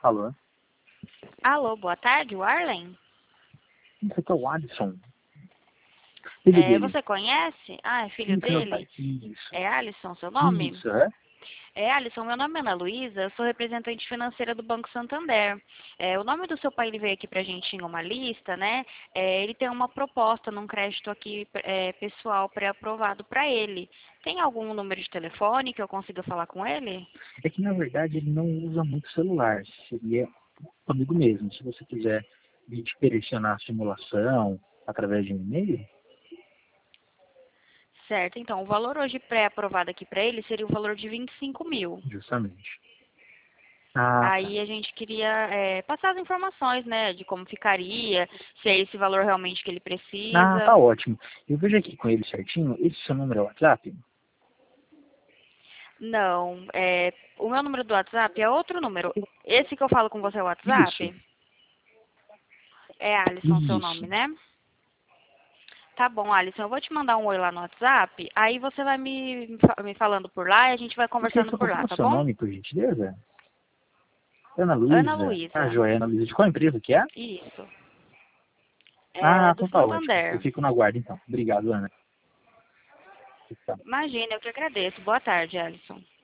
Alô? Alô, boa tarde, Warlen? Esse aqui é o Alisson. Filho dele. Você conhece? Ah, é filho Isso, meu pai. dele? Isso. É Alisson, seu nome? Isso, é? Alisson, meu nome é Ana Luísa, eu sou representante financeira do Banco Santander. O nome do seu pai, ele veio aqui pra gente em uma lista, né? Ele tem uma proposta num crédito aqui pessoal pré-aprovado para ele. Tem algum número de telefone que eu consiga falar com ele? É que, na verdade, ele não usa muito celular. Seria comigo mesmo. Se você quiser me direcionar a simulação através de um e-mail, Certo, então, o valor hoje pré-aprovado aqui para ele seria o valor de 25 mil. justamente. Ah, tá. Aí a gente queria passar as informações, né, de como ficaria, se é esse valor realmente que ele Ah, precisa. tá ótimo. Eu vejo aqui com ele certinho. Esse seu número é o WhatsApp? Não, o meu número do WhatsApp é outro número. Esse que eu falo com você é o Isso. WhatsApp? É Alisson, seu Isso. nome, né? Tá bom, Alisson, eu vou te mandar um oi lá no WhatsApp, aí você vai me falando por lá e a gente vai conversando Perfeito. por Qual lá, é o tá seu bom? nome, por gentileza? Ana Ana Luísa? Ah, Luísa, joia, Ana Luísa. De qual empresa que é? isso. Ah, É do então tá ótimo. Eu Santander. fico na guarda, então. Obrigado, Ana. Tchau. Imagina, eu que agradeço. Boa tarde, Alisson.